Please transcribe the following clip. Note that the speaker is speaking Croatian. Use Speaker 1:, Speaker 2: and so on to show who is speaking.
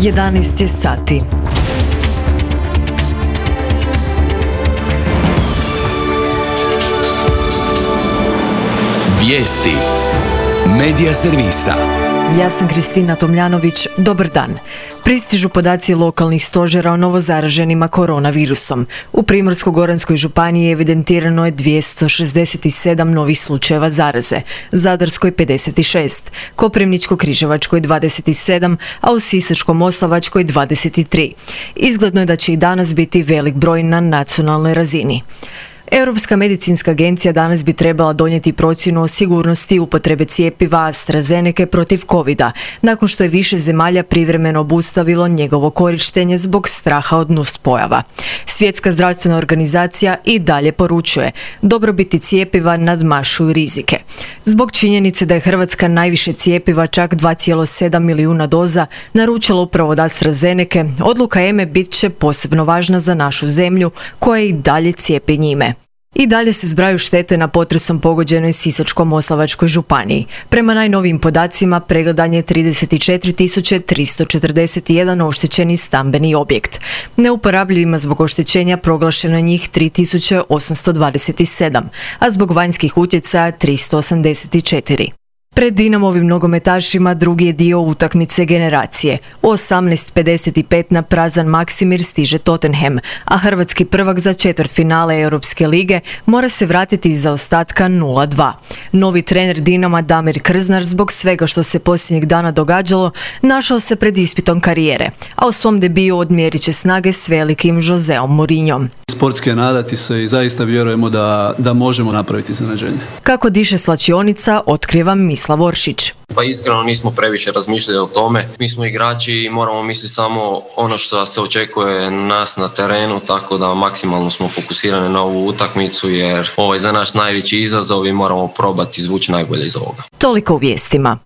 Speaker 1: 11 je sati.
Speaker 2: Vijesti Medija servisa.
Speaker 1: Ja sam Kristina Tomljanović, dobar dan. Pristižu podaci lokalnih stožera o novozaraženima koronavirusom. U Primorsko-goranskoj županiji evidentirano je 267 novih slučajeva zaraze, Zadarskoj 56, Koprivničko-križevačkoj 27, a u Sisačko-moslavačkoj 23. Izgledno je da će i danas biti velik broj na nacionalnoj razini. Europska medicinska agencija danas bi trebala donijeti procjenu o sigurnosti upotrebe cjepiva AstraZeneca protiv covida, nakon što je više zemalja privremeno obustavilo njegovo korištenje zbog straha od nuspojava. Svjetska zdravstvena organizacija i dalje poručuje, dobrobiti cjepiva nadmašuju rizike. Zbog činjenice da je Hrvatska najviše cjepiva, čak 2,7 milijuna doza, naručila upravo od AstraZeneca, odluka EME bit će posebno važna za našu zemlju koja i dalje cijepi njime. I dalje se zbrajaju štete na potresom pogođenoj Sisačko-moslavačkoj županiji. Prema najnovijim podacima pregledan je 34.341 oštećeni stambeni objekt. Neuporabljivima zbog oštećenja proglašeno je njih 3.827, a zbog vanjskih utjecaja 384. Pred Dinamovim nogometašima drugi je dio utakmice generacije. U 18:55 na prazan Maksimir stiže Tottenham, a hrvatski prvak za četvrtfinale Europske lige mora se vratiti iz zaostatka 0:2. Novi trener Dinama Damir Krznar zbog svega što se posljednjih dana događalo našao se pred ispitom karijere, a u svom debiju odmjerit će snage s velikim Joseom Mourinhom.
Speaker 3: Sportski je nadati se i zaista vjerujemo da možemo napraviti iznenađenje.
Speaker 1: Kako diše slačionica, otkriva Mislav Oršić.
Speaker 4: Pa iskreno nismo previše razmišljali o tome. Mi smo igrači i moramo misliti samo ono što se očekuje nas na terenu, tako da maksimalno smo fokusirani na ovu utakmicu jer ovo je za naš najveći izazov i moramo probati izvući najbolje iz ovoga.
Speaker 1: Toliko u vijestima.